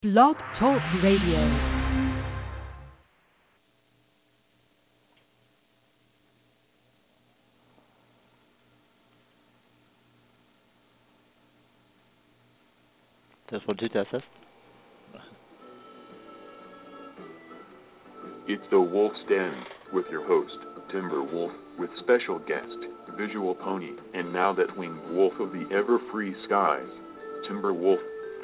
Blog Talk Radio. Test 1 2 test test. It's the Wolf's Den with your host, Timber Wolf, with special guest, Visual Pony, and now that winged wolf of the ever-free skies, Timber Wolf.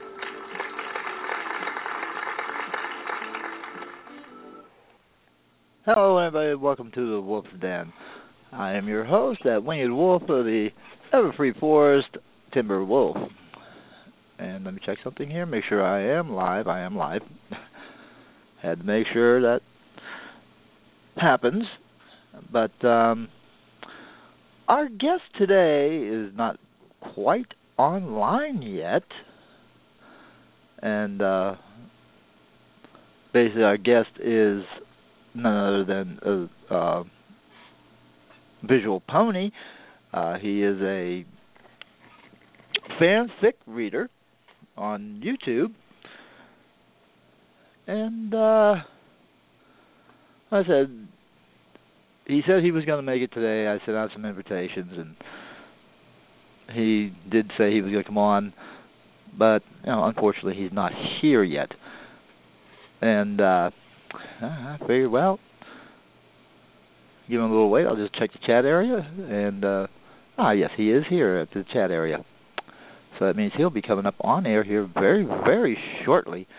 Hello, everybody. Welcome to the Wolf's Den. I am your host, that winged wolf of the ever-free forest, Timber Wolf. And let me check something here. Make sure I am live. I am live. Had to make sure that happens. But our guest today is not quite online yet. And basically our guest is none other than Visual Pony. He is a fanfic reader on YouTube. And I said, he said he was going to make it today. I sent out some invitations, and he did say he was going to come on, but unfortunately he's not here yet. And I figured, well, give him a little wait. I'll just check the chat area, and yes, he is here at the chat area. So that means he'll be coming up on air here very, very shortly.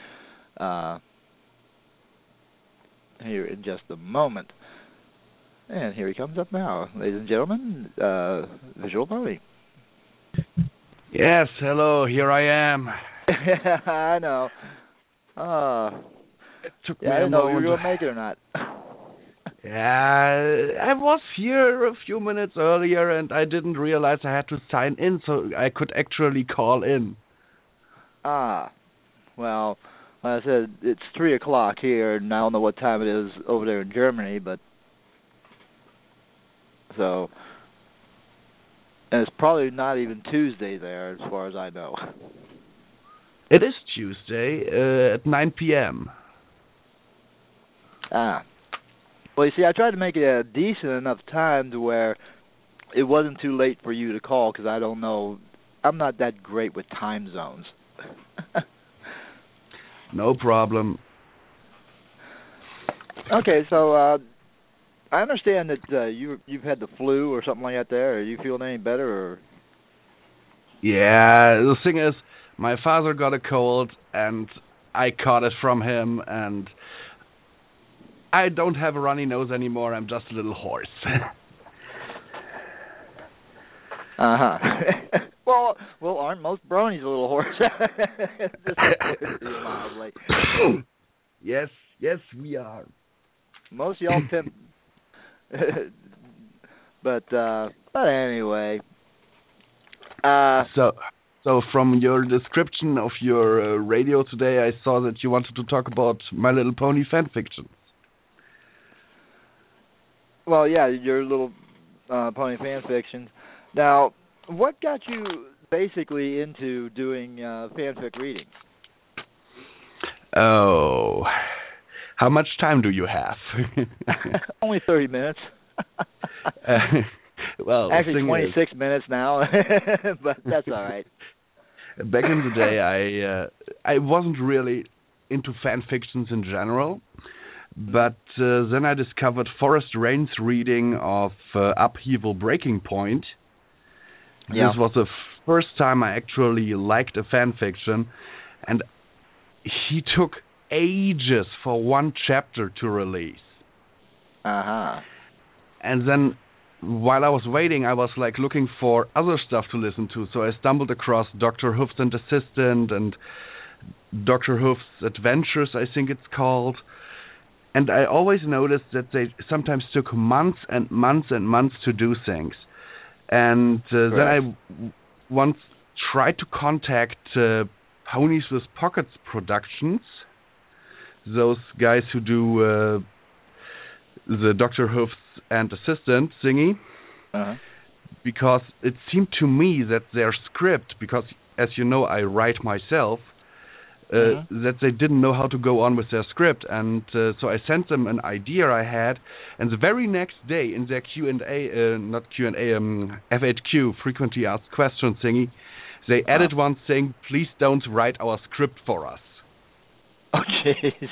Here in just a moment. And here he comes up now. Ladies and gentlemen, Visual Pony. Yes, hello, here I am. I know. It took me I a didn't know if you moment. were going to make it or not. Yeah, I was here a few minutes earlier and I didn't realize I had to sign in so I could actually call in. Well, like I said, it's 3 o'clock here, and I don't know what time it is over there in Germany, but so, and it's probably not even Tuesday there, as far as I know. It is Tuesday at 9 p.m. Well, you see, I tried to make it a decent enough time to where it wasn't too late for you to call, because I don't know, I'm not that great with time zones. No problem. Okay, so I understand that you've had the flu or something like that there. Are you feeling any better? Or? Yeah, the thing is, my father got a cold and I caught it from him, and I don't have a runny nose anymore. I'm just a little hoarse. Well, aren't most bronies a little hoarse? Just mildly. Yes, we are. Most of y'all tend, but anyway. So from your description of your radio today, I saw that you wanted to talk about My Little Pony fan fiction. Well, yeah, your Little Pony fan fiction. Now, what got you basically into doing fanfic reading? Oh, how much time do you have? Only 30 minutes. Well, actually 26 minutes now, but that's all right. Back in the day, I wasn't really into fan fictions in general, but then I discovered Forrest Rain's reading of Upheaval Breaking Point. Yeah. This was the first time I actually liked a fan fiction, and he took ages for one chapter to release. And then while I was waiting, I was like looking for other stuff to listen to, so I stumbled across Dr. Hoof's and Assistant and Dr. Hoof's Adventures, I think it's called. And I always noticed that they sometimes took months and months and months to do things. And then I once tried to contact Ponies with Pockets Productions, those guys who do the Dr. Hoof's and Assistant thingy, because it seemed to me that their script, because as you know I write myself, that they didn't know how to go on with their script, and so I sent them an idea I had, and the very next day in their FAQ, frequently asked questions thingy, they added one saying, "Please don't write our script for us." Oh, jeez.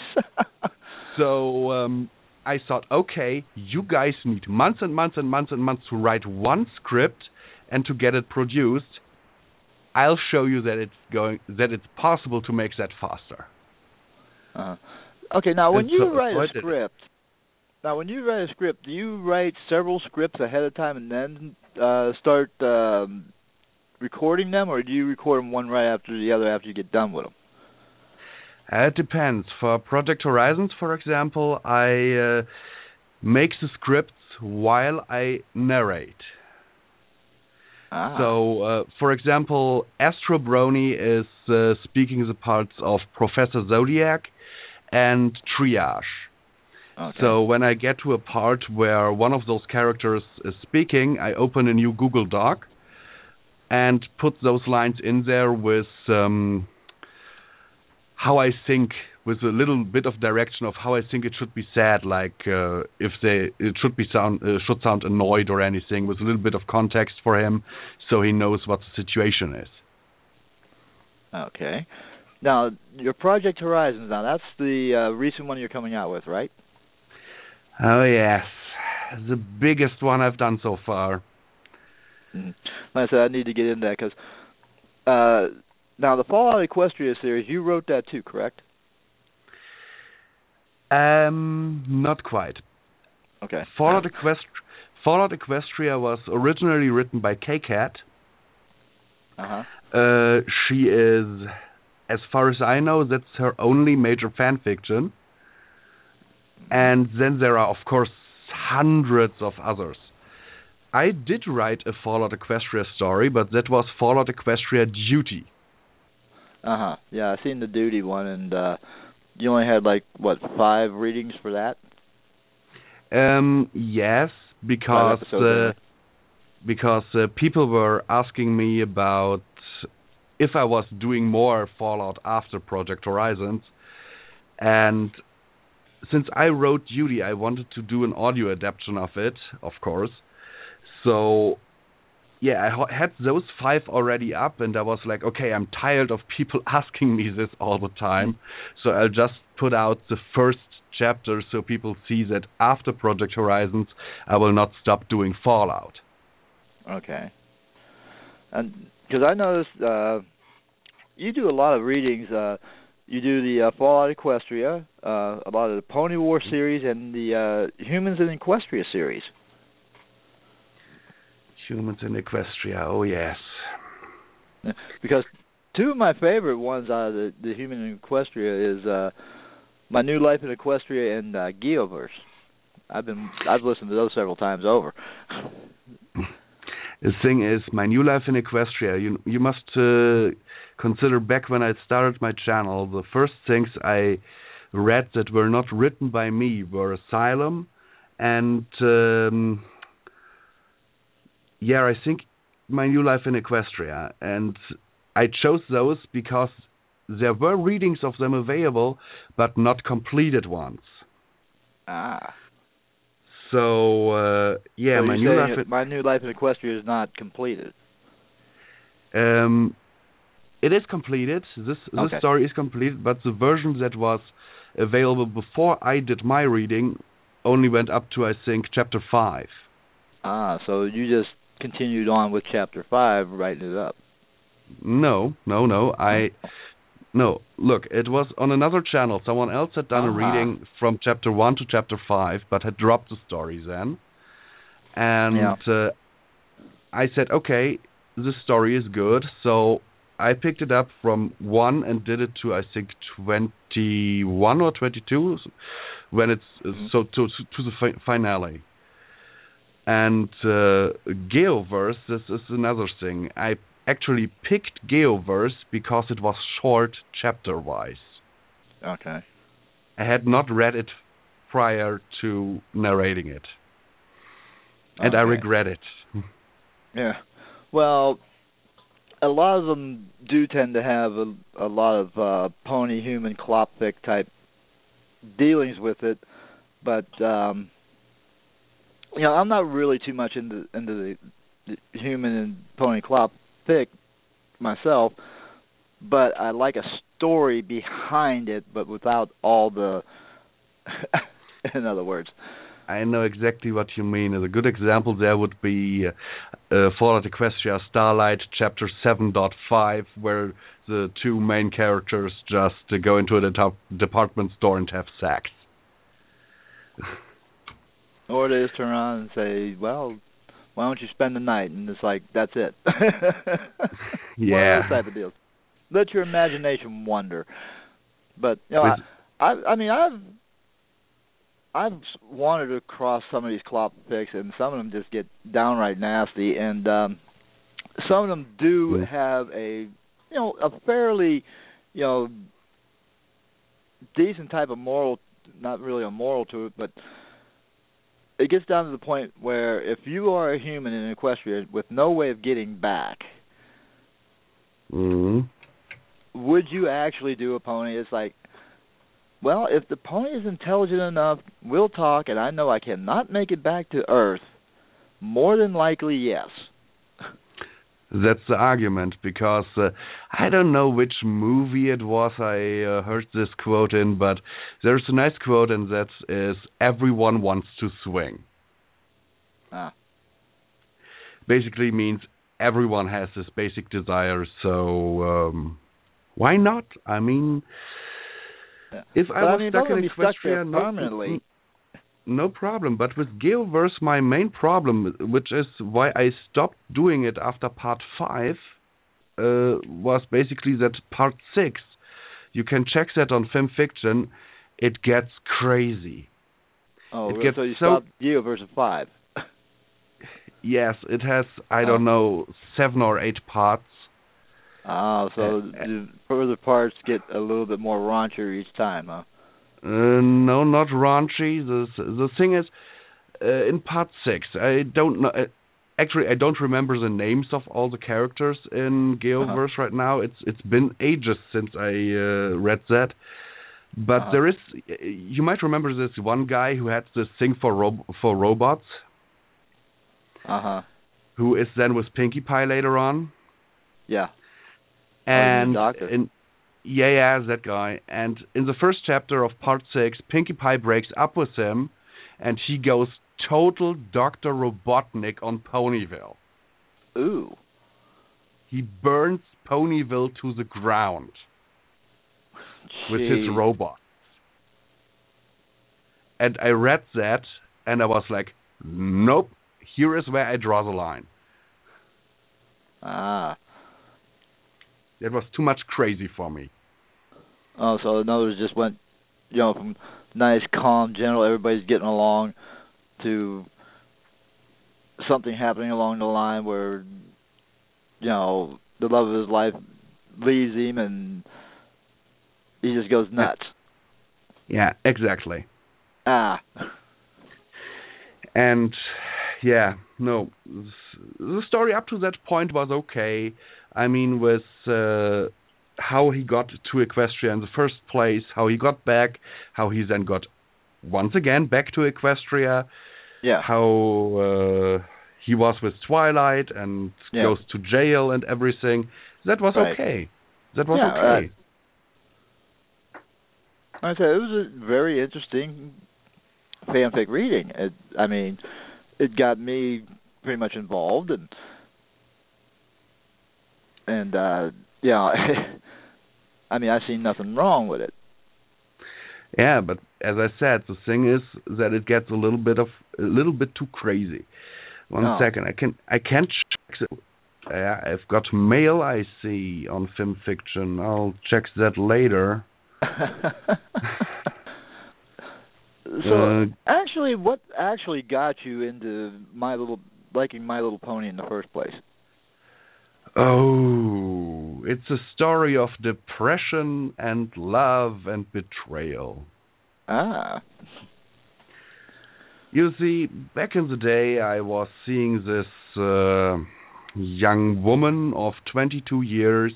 So I thought, okay, you guys need months and months and months and months to write one script and to get it produced. I'll show you that it's possible to make that faster. Okay, now when you write a script, do you write several scripts ahead of time and then start recording them, or do you record them one right after the other after you get done with them? It depends. For Project Horizons, for example, I make the scripts while I narrate. So, for example, Astro Brony is speaking the parts of Professor Zodiac and Triage. Okay. So when I get to a part where one of those characters is speaking, I open a new Google Doc and put those lines in there with how I think, with a little bit of direction of how I think it should be said, like if it should sound annoyed or anything, with a little bit of context for him, so he knows what the situation is. Okay. Now, your Project Horizons, that's the recent one you're coming out with, right? Oh, yes. The biggest one I've done so far. Like I said, I need to get into that, because now the Fallout Equestria series, you wrote that too, correct? Not quite. Okay. Fallout Equestria was originally written by K-Cat. She is, as far as I know, that's her only major fan fiction. And then there are, of course, hundreds of others. I did write a Fallout Equestria story, but that was Fallout Equestria Duty. Yeah, I seen the Duty one, and you only had, 5 readings for that? Yes, because people were asking me about if I was doing more Fallout after Project Horizons, and since I wrote Duty, I wanted to do an audio adaptation of it, of course. So, yeah, I had those 5 already up, and I was like, okay, I'm tired of people asking me this all the time, so I'll just put out the first chapter so people see that after Project Horizons, I will not stop doing Fallout. Okay. And because I noticed you do a lot of readings. You do the Fallout Equestria, a lot of the Pony War series, and the Humans in Equestria series. Humans in Equestria, oh yes. Because 2 of my favorite ones out of the Human in Equestria is My New Life in Equestria and Geoverse. I've listened to those several times over. The thing is, My New Life in Equestria, you must consider back when I started my channel, the first things I read that were not written by me were Asylum and I think My New Life in Equestria, and I chose those because there were readings of them available, but not completed ones. So, My New Life in Equestria is not completed. It is completed. This story is completed, but the version that was available before I did my reading only went up to, I think, chapter 5. So you just continued on with chapter 5, writing it up. No. Look, it was on another channel. Someone else had done a reading from chapter 1 to chapter 5, but had dropped the story then. And I said, okay, this story is good. So I picked it up from 1 and did it to, I think, 21 or 22, when it's to the finale. And Geoverse, this is another thing. I actually picked Geoverse because it was short chapter-wise. Okay. I had not read it prior to narrating it. And I regret it. Yeah. Well, a lot of them do tend to have a lot of pony human Klopfic type dealings with it, but I'm not really too much into the human and pony Klopfic myself, but I like a story behind it, but without all the in other words. I know exactly what you mean. A good example there would be Fallout Equestria Starlight Chapter 7.5, where the two main characters just go into a department store and have sex. Or they just turn around and say, well, why don't you spend the night? And it's like, that's it. Yeah. One of those type of deals. Let your imagination wander. But, I've wanted to cross some of these Klopfics, and some of them just get downright nasty, and some of them do have a fairly, decent type of moral, not really a moral to it, but it gets down to the point where if you are a human in Equestria with no way of getting back, would you actually do a pony? It's like, well, if the pony is intelligent enough, we'll talk, and I know I cannot make it back to Earth. More than likely, yes. That's the argument, because I don't know which movie it was I heard this quote in, but there's a nice quote, and that is, everyone wants to swing. Basically means everyone has this basic desire, so why not? I mean... If I was stuck in Equestria permanently, no problem. But with Geoverse, my main problem, which is why I stopped doing it after Part 5, was basically that Part 6, you can check that on FilmFiction, it gets crazy. Oh, it gets so you stopped Geoverse at 5? Yes, it has, I don't know, 7 or 8 parts. So the further parts get a little bit more raunchier each time, huh? No, not raunchy. The thing is, in Part 6, I don't know. Actually, I don't remember the names of all the characters in Geoverse right now. It's been ages since I read that. But there is, you might remember this one guy who had this thing for robots. Who is then with Pinkie Pie later on. Yeah. And that guy. And in the first chapter of Part 6, Pinkie Pie breaks up with him, and he goes total Dr. Robotnik on Ponyville. Ooh. He burns Ponyville to the ground with his robots. And I read that, and I was like, nope, here is where I draw the line. It was too much crazy for me. Oh, so in other words, just went, from nice, calm, gentle, everybody's getting along, to something happening along the line where, the love of his life leaves him and he just goes nuts. Yeah, exactly. And, the story up to that point was okay. I mean, with how he got to Equestria in the first place, how he got back, how he then got once again back to Equestria, how he was with Twilight and goes to jail and everything. That was okay. That was okay. I said it was a very interesting fanfic reading. It got me pretty much involved, and I see nothing wrong with it. Yeah, but as I said, the thing is that it gets a little bit too crazy. One second, I can't check. I've got mail I see on FilmFiction. I'll check that later. So, actually, what actually got you into liking My Little Pony in the first place? Oh, it's a story of depression and love and betrayal. You see, back in the day, I was seeing this young woman of 22 years.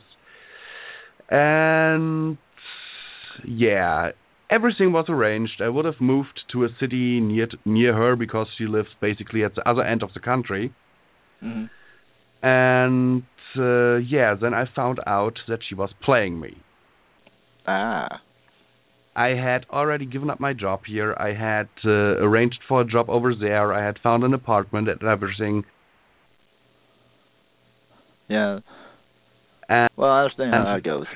And yeah, everything was arranged. I would have moved to a city near her because she lives basically at the other end of the country. Mm-hmm. And yeah, then I found out that she was playing me. Ah. I had already given up my job here. I had arranged for a job over there. I had found an apartment and everything. Yeah. And, well, I understand how that goes.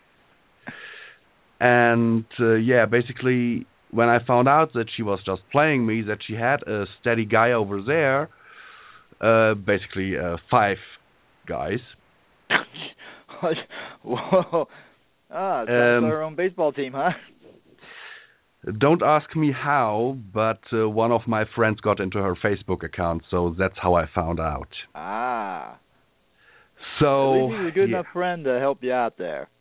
And yeah, basically, when I found out that she was just playing me, that she had a steady guy over there, basically 5 guys. Whoa. Ah, it's her own baseball team, huh? Don't ask me how, but one of my friends got into her Facebook account, so that's how I found out. Ah. So, at least he's a good enough friend to help you out there.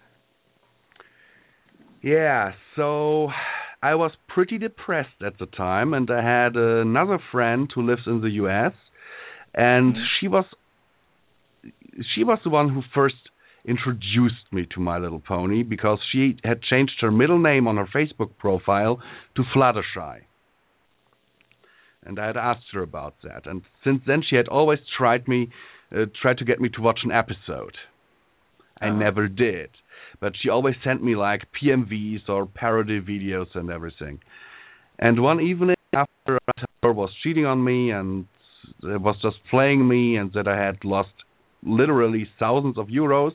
Yeah, so I was pretty depressed at the time, and I had another friend who lives in the U.S., and she was the one who first introduced me to My Little Pony, because she had changed her middle name on her Facebook profile to Fluttershy. And I had asked her about that, and since then she had always tried to get me to watch an episode. I never did. But she always sent me like PMVs or parody videos and everything. And one evening after her was cheating on me and was just playing me, and that I had lost literally thousands of euros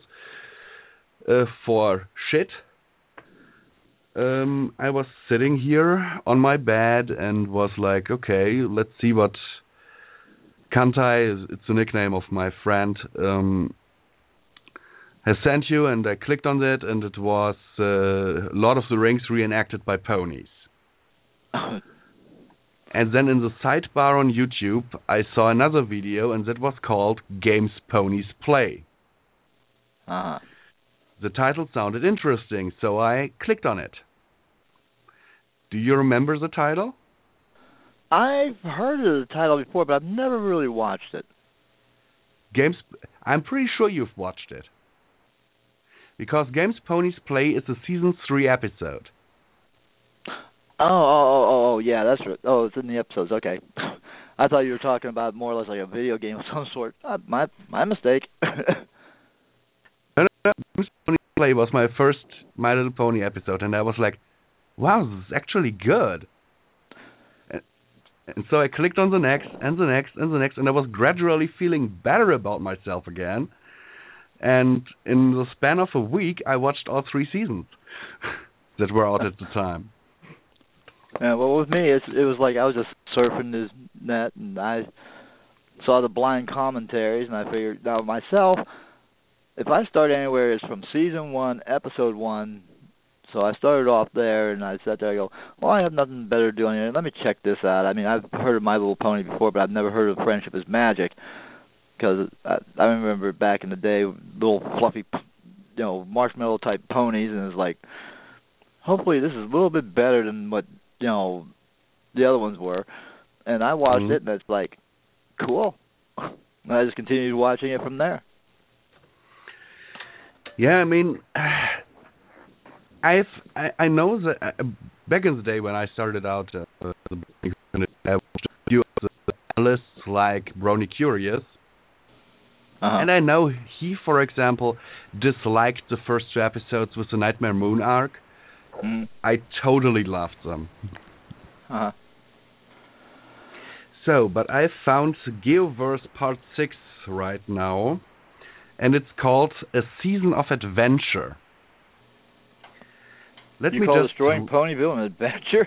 for shit, I was sitting here on my bed and was like, okay, let's see what Kantai, it's the nickname of my friend, has sent you, and I clicked on it, and it was Lord of the Rings reenacted by ponies. And then in the sidebar on YouTube, I saw another video, and that was called Games Ponies Play. The title sounded interesting, so I clicked on it. Do you remember the title? I've heard of the title before, but I've never really watched it. I'm pretty sure you've watched it. Because Games Ponies Play is a Season 3 episode. Oh, yeah, that's right. Oh, it's in the episodes, okay. I thought you were talking about more or less like a video game of some sort. My mistake. No, Games Ponies Play was my first My Little Pony episode, and I was like, wow, this is actually good. And so I clicked on the next, and the next, and the next, and I was gradually feeling better about myself again. And in the span of a week, I watched all 3 seasons that were out at the time. Yeah, well, with me, it was like I was just surfing this net, and I saw the blind commentaries, and I figured, now myself, if I start anywhere, it's from Season 1, Episode 1. So I started off there, and I sat there, I go, well, I have nothing better to do on here. Let me check this out. I mean, I've heard of My Little Pony before, but I've never heard of Friendship is Magic. Because I remember back in the day, little fluffy, marshmallow type ponies, and it's like, hopefully this is a little bit better than what the other ones were. And I watched it, and it's like, cool. And I just continued watching it from there. Yeah, I mean, I know that back in the day when I started out, I watched a few of the analysts like Brony Curious. And I know he, for example, disliked the first 2 episodes with the Nightmare Moon arc. I totally loved them. So, but I found Geoverse Part 6 right now, and it's called A Season of Adventure. You call Destroying Ponyville an adventure?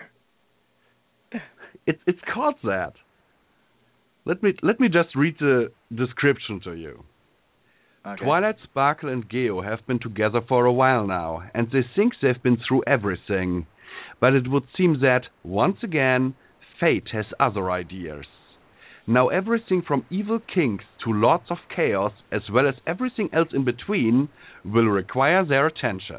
It's called that. Let me just read the description to you. Okay. Twilight Sparkle and Geo have been together for a while now, and they think they've been through everything. But it would seem that, once again, fate has other ideas. Now everything from evil kings to lords of chaos, as well as everything else in between, will require their attention.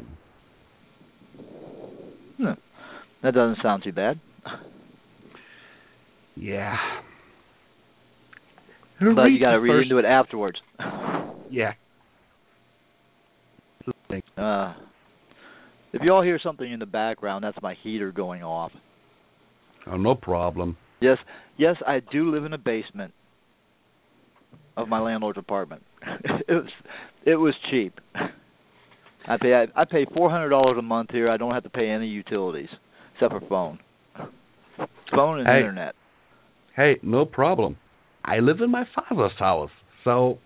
That doesn't sound too bad. Yeah. But you got to read into it afterwards. Yeah. If you all hear something in the background, that's my heater going off. Oh, no problem. Yes, I do live in a basement of my landlord's apartment. It was cheap. I pay $400 a month here. I don't have to pay any utilities except for phone and internet. Hey, no problem. I live in my father's house, so.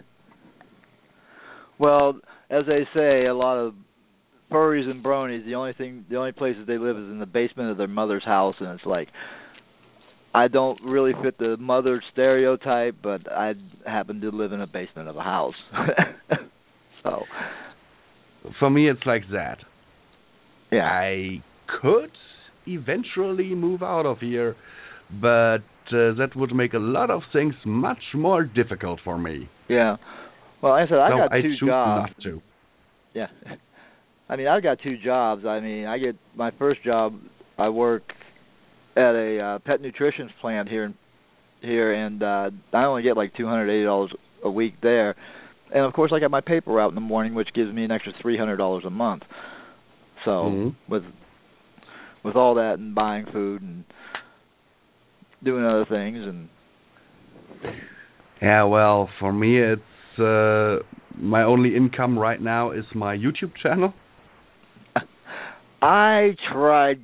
Well, as they say, a lot of furries and bronies, the only places they live is in the basement of their mother's house, and it's like, I don't really fit the mother stereotype, but I happen to live in a basement of a house. So, for me, it's like that. Yeah. I could eventually move out of here, but that would make a lot of things much more difficult for me. Yeah. Well, like I said, I got two choose jobs. Not to. Yeah. I mean, I've got two jobs. I mean, I get my first job. I work at a pet nutrition plant here, and I only get like $280 a week there. And of course, I got my paper route in the morning, which gives me an extra $300 a month. So with all that and buying food and doing other things, and yeah, well, for me, it's my only income right now is my YouTube channel. I tried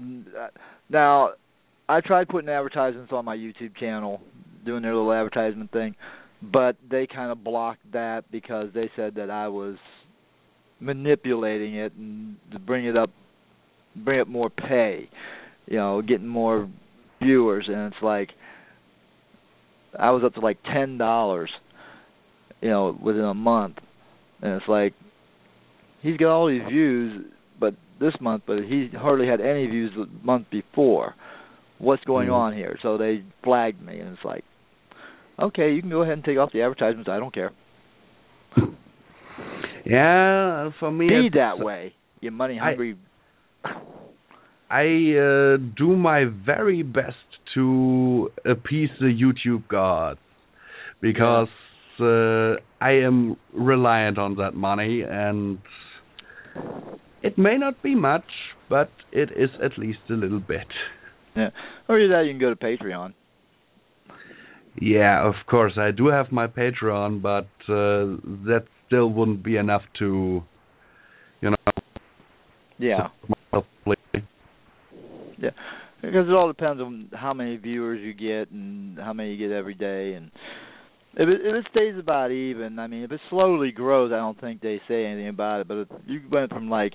putting advertisements on my YouTube channel, doing their little advertisement thing, but they kind of blocked that because they said that I was manipulating it and to bring up more pay, getting more viewers, and it's like I was up to like $10, within a month, and it's like he's got all these views, but he hardly had any views the month before. What's going on here? So they flagged me, and it's like, okay, you can go ahead and take off the advertisements. I don't care. Yeah, for me, be that way. You money hungry. I do my very best to appease the YouTube gods because I am reliant on that money, and it may not be much, but it is at least a little bit. Yeah, or either that you can go to Patreon. Yeah, of course, I do have my Patreon, but that still wouldn't be enough to, Yeah. Yeah, because it all depends on how many viewers you get and how many you get every day, and if it stays about even. I mean, if it slowly grows, I don't think they say anything about it. But if you went from like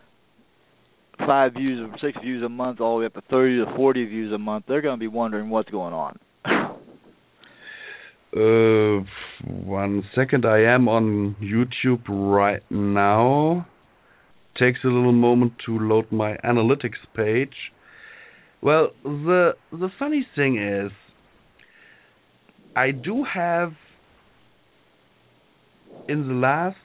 5 views or 6 views a month all the way up to 30 to 40 views a month, they're going to be wondering what's going on. 1 second, I am on YouTube right now. Takes a little moment to load my analytics page. Well, the funny thing is, I do have, in the last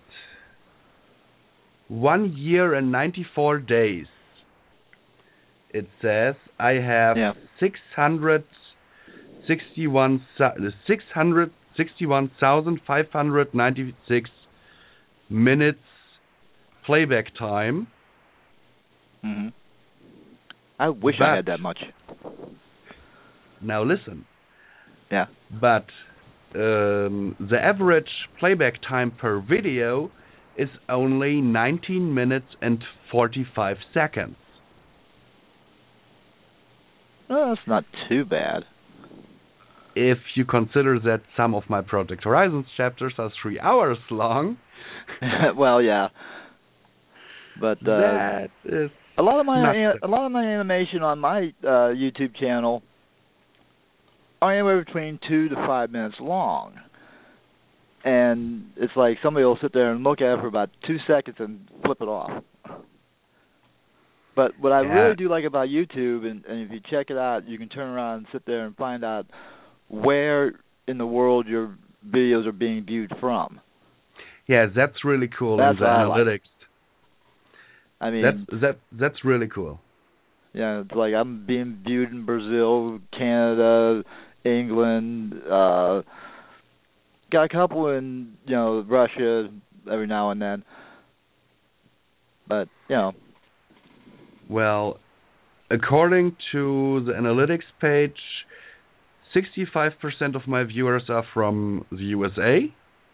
1 year and 94 days, it says I have 661,596 minutes playback time. Mm-hmm. I wish I had that much. Now listen. Yeah. But the average playback time per video is only 19 minutes and 45 seconds. Well, that's not too bad. If you consider that some of my Project Horizons chapters are 3 hours long. Well, yeah. But that is a lot of my animation on my YouTube channel are anywhere between 2 to 5 minutes long, and it's like somebody will sit there and look at it for about 2 seconds and flip it off. But what I really do like about YouTube, and if you check it out, you can turn around and sit there and find out where in the world your videos are being viewed from. Yeah, that's really cool. That's in the analytics. I mean, that's really cool. Yeah, it's like I'm being viewed in Brazil, Canada, England, got a couple in Russia every now and then, but Well, according to the analytics page, 65% of my viewers are from the USA,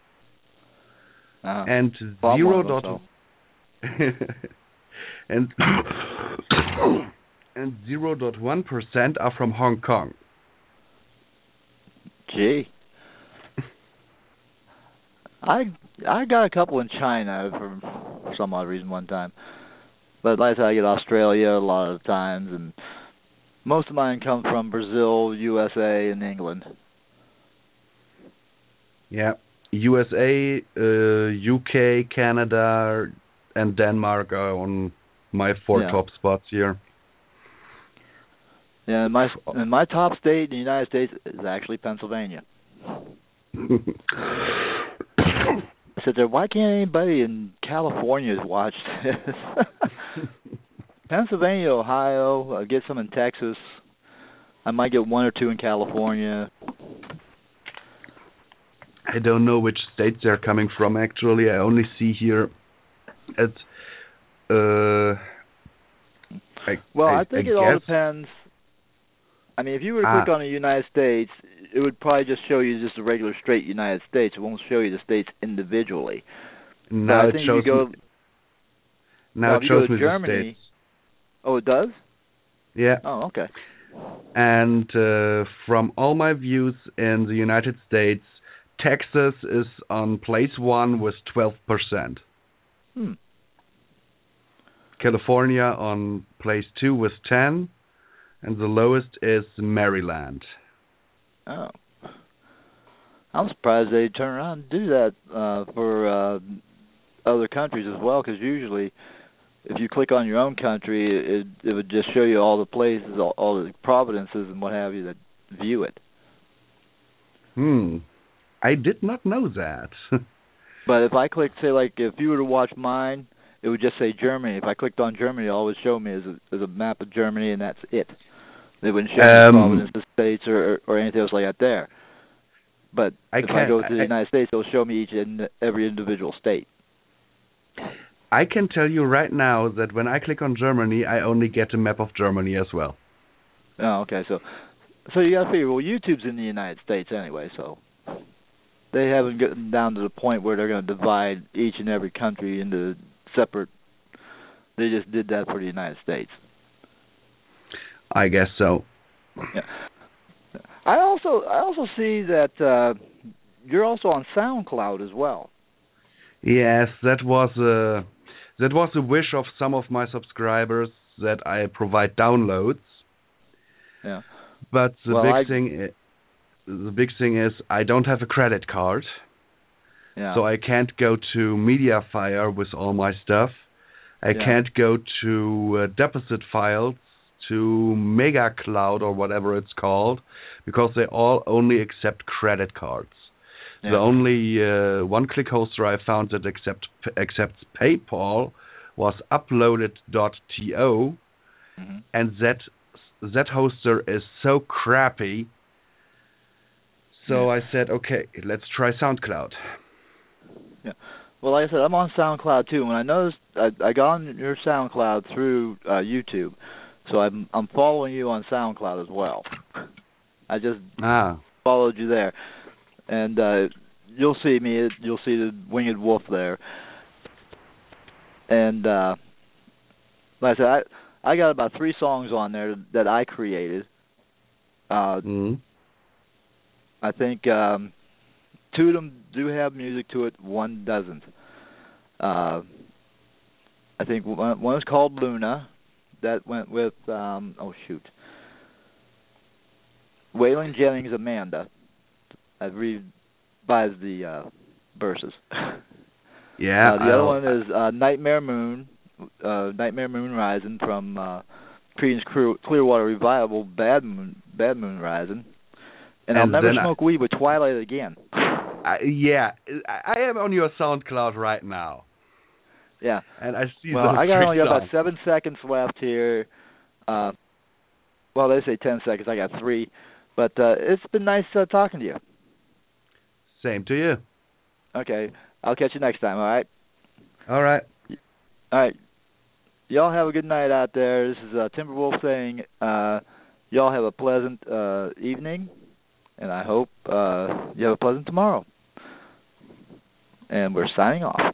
and and 0.1% are from Hong Kong. Gee. I got a couple in China for some odd reason one time. But like I said, I get Australia a lot of times, and most of mine come from Brazil, USA, and England. Yeah. USA, UK, Canada, and Denmark are on my four top spots here. Yeah, my top state in the United States is actually Pennsylvania. I said there, why can't anybody in California watch this? Pennsylvania, Ohio, I get some in Texas. I might get one or two in California. I don't know which states they're coming from, actually. I only see here at... I think it all depends. I mean, if you were to click on the United States, it would probably just show you just a regular straight United States. It won't show you the states individually. Now it shows me. Now it shows me Germany, the states. Oh, it does? Yeah. Oh, okay. And from all my views in the United States, Texas is on place 1 with 12%. California on place 2 with 10%. And the lowest is Maryland. Oh. I'm surprised they turn around and do that for other countries as well, because usually if you click on your own country, it would just show you all the places, all the providences and what have you that view it. I did not know that. But if I click, say, like, if you were to watch mine, it would just say Germany. If I clicked on Germany, all it would show me is a map of Germany, and that's it. They wouldn't show me province, the states, or anything else like that there. But if I go to the United States, it'll show me every individual state. I can tell you right now that when I click on Germany, I only get a map of Germany as well. Oh, okay. So you got to figure, well, YouTube's in the United States anyway, so they haven't gotten down to the point where they're going to divide each and every country into separate. They just did that for the United States. I guess so. Yeah. I also see that you're also on SoundCloud as well. Yes, that was a wish of some of my subscribers that I provide downloads. Yeah. But the big thing is I don't have a credit card. Yeah. So I can't go to Mediafire with all my stuff. I can't go to deposit files, to MegaCloud or whatever it's called, because they all only accept credit cards. Yeah. The only one-click hoster I found that accepts PayPal was Uploaded.to, and that hoster is so crappy. So I said, okay, let's try SoundCloud. Yeah. Well, like I said, I'm on SoundCloud too. When I noticed, I got on your SoundCloud through YouTube. So I'm following you on SoundCloud as well. I just followed you there, and you'll see me. You'll see the Winged Wolf there. And like I said, I got about 3 songs on there that I created. I think 2 of them do have music to it. 1 doesn't. I think one is called Luna. That went with, Waylon Jennings' Amanda. I revised the verses. Yeah. The other one is Nightmare Moon Rising from Creedence Clearwater Revival, Bad Moon Rising. And I'll never smoke weed with Twilight again. I am on your SoundCloud right now. Yeah. And I see I got only about 7 seconds left here. They say 10 seconds. I got 3. But it's been nice talking to you. Same to you. Okay. I'll catch you next time, all right? All right. All right. Y'all have a good night out there. This is Timberwolf saying y'all have a pleasant evening, and I hope you have a pleasant tomorrow. And we're signing off.